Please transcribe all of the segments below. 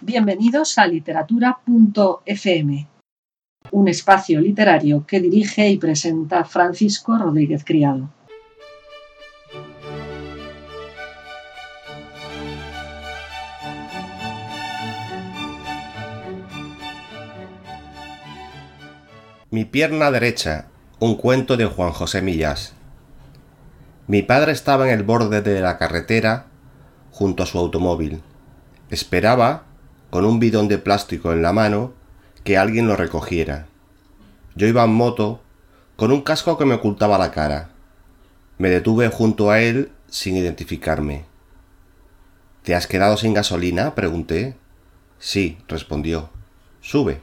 Bienvenidos a literatura.fm, un espacio literario que dirige y presenta Francisco Rodríguez Criado. Mi pierna derecha, un cuento de Juan José Millás. Mi padre estaba en el borde de la carretera, junto a su automóvil. Esperaba, con un bidón de plástico en la mano, que alguien lo recogiera. Yo iba en moto, con un casco que me ocultaba la cara. Me detuve junto a él sin identificarme. ¿Te has quedado sin gasolina?, pregunté. Sí, respondió. Sube.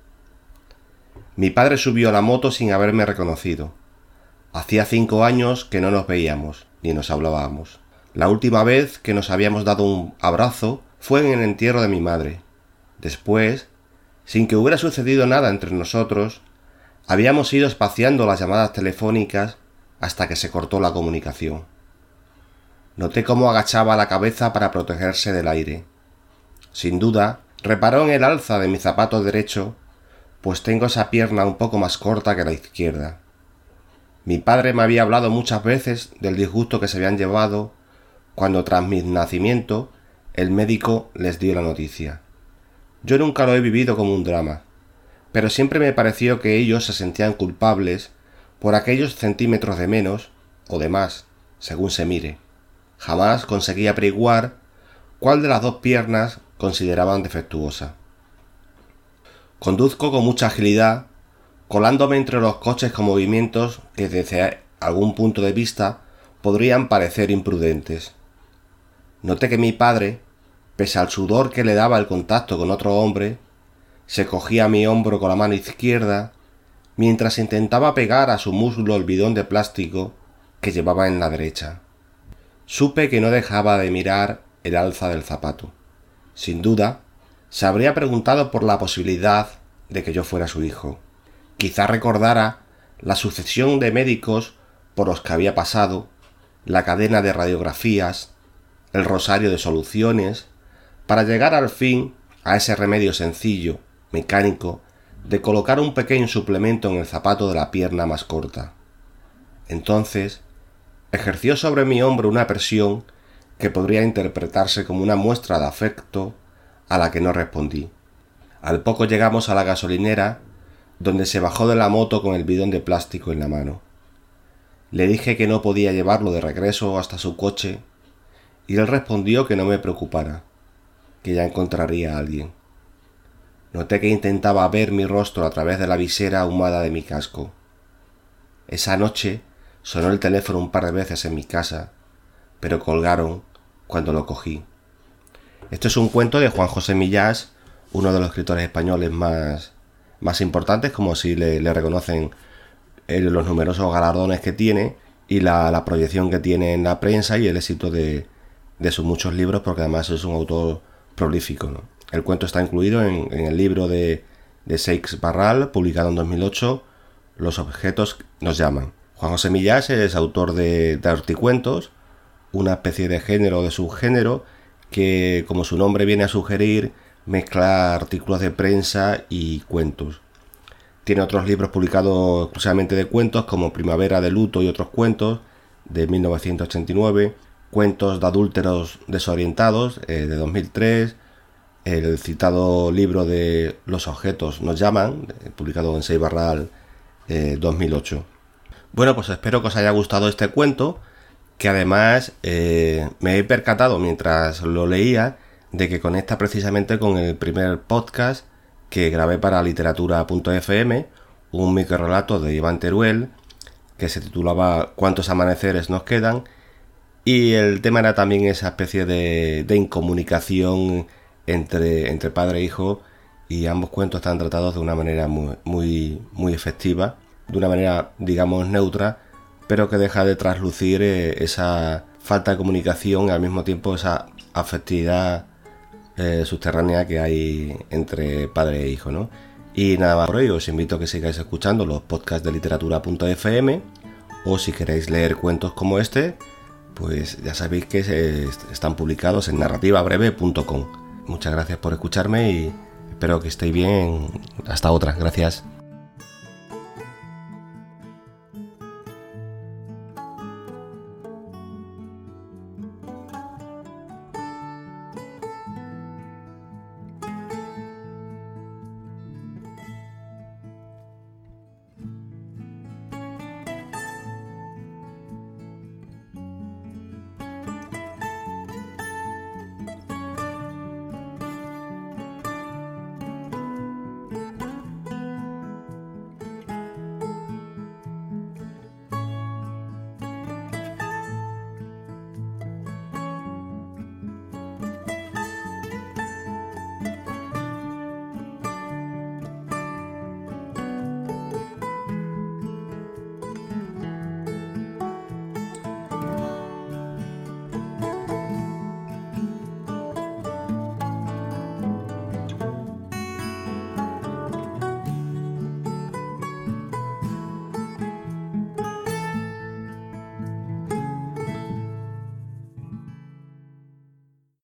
Mi padre subió a la moto sin haberme reconocido. Hacía 5 años que no nos veíamos, ni nos hablábamos. La última vez que nos habíamos dado un abrazo fue en el entierro de mi madre. Después, sin que hubiera sucedido nada entre nosotros, habíamos ido espaciando las llamadas telefónicas hasta que se cortó la comunicación. Noté cómo agachaba la cabeza para protegerse del aire. Sin duda, reparó en el alza de mi zapato derecho, pues tengo esa pierna un poco más corta que la izquierda. Mi padre me había hablado muchas veces del disgusto que se habían llevado cuando tras mi nacimiento el médico les dio la noticia. Yo nunca lo he vivido como un drama, pero siempre me pareció que ellos se sentían culpables por aquellos centímetros de menos o de más, según se mire. Jamás conseguí averiguar cuál de las dos piernas consideraban defectuosa. Conduzco con mucha agilidad, colándome entre los coches con movimientos que desde algún punto de vista podrían parecer imprudentes. Noté que mi padre, pese al sudor que le daba el contacto con otro hombre, se cogía mi hombro con la mano izquierda mientras intentaba pegar a su muslo el bidón de plástico que llevaba en la derecha. Supe que no dejaba de mirar el alza del zapato. Sin duda, se habría preguntado por la posibilidad de que yo fuera su hijo. Quizá recordara la sucesión de médicos por los que había pasado, la cadena de radiografías, el rosario de soluciones, para llegar al fin a ese remedio sencillo, mecánico, de colocar un pequeño suplemento en el zapato de la pierna más corta. Entonces, ejerció sobre mi hombro una presión que podría interpretarse como una muestra de afecto a la que no respondí. Al poco llegamos a la gasolinera, donde se bajó de la moto con el bidón de plástico en la mano. Le dije que no podía llevarlo de regreso hasta su coche, y él respondió que no me preocupara, que ya encontraría a alguien. Noté que intentaba ver mi rostro a través de la visera ahumada de mi casco. Esa noche sonó el teléfono un par de veces en mi casa, pero colgaron cuando lo cogí. Esto es un cuento de Juan José Millás, uno de los escritores españoles más importantes, como si le reconocen los numerosos galardones que tiene y la proyección que tiene en la prensa y el éxito de sus muchos libros, porque además es un autor prolífico, ¿no? El cuento está incluido en el libro de Seix Barral, publicado en 2008, Los objetos nos llaman. Juan José Millás es autor de articuentos, una especie de género o de subgénero que, como su nombre viene a sugerir, mezcla artículos de prensa y cuentos. Tiene otros libros publicados exclusivamente de cuentos, como Primavera de luto y otros cuentos, de 1989, Cuentos de adúlteros desorientados, de 2003, el citado libro de Los objetos nos llaman, publicado en Seix Barral, 2008. Bueno, pues espero que os haya gustado este cuento, que además me he percatado mientras lo leía de que conecta precisamente con el primer podcast que grabé para literatura.fm, un microrelato de Iván Teruel que se titulaba ¿Cuántos amaneceres nos quedan? Y el tema era también esa especie de incomunicación entre padre e hijo, y ambos cuentos están tratados de una manera muy efectiva, de una manera, digamos, neutra, pero que deja de traslucir esa falta de comunicación y al mismo tiempo esa afectividad subterránea que hay entre padre e hijo, ¿no? Y nada más por hoy, os invito a que sigáis escuchando los podcasts de literatura.fm, o si queréis leer cuentos como este, pues ya sabéis que están publicados en narrativabreve.com. Muchas gracias por escucharme y espero que estéis bien. Hasta otra. Gracias.